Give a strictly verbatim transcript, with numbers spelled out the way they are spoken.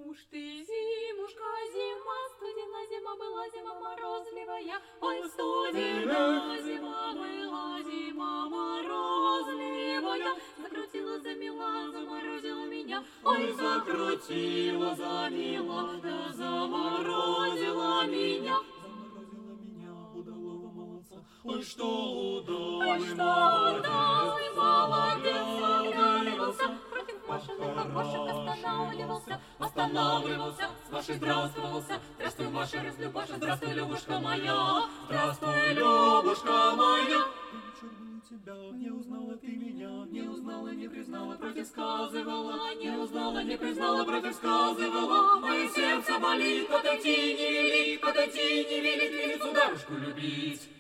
уж ты, зимушка, зима, студена зима была, зима морозливая. Ой, студена зима была, зима морозливая. Закрутила, замела, заморозила меня. Ой, закрутила, замела, да заморозила меня. Заморозила меня, удалого молодца. Ой, что удалый, Ой, что удалый молодец оглядывался, против Машиных окошек останавливался, останавливался, с Машей здравствовался. Здравствуй, Маша, разлюбаша, здравствуй, Любушка моя, здравствуй, Любушка моя. Вечер был у тебя, не узнала ты меня, не узнала, не признала, против сказывала, Не узнала, не признала, против сказывала. мое сердце болит, подойти не велит, подойти не велит, велит сударушку любить.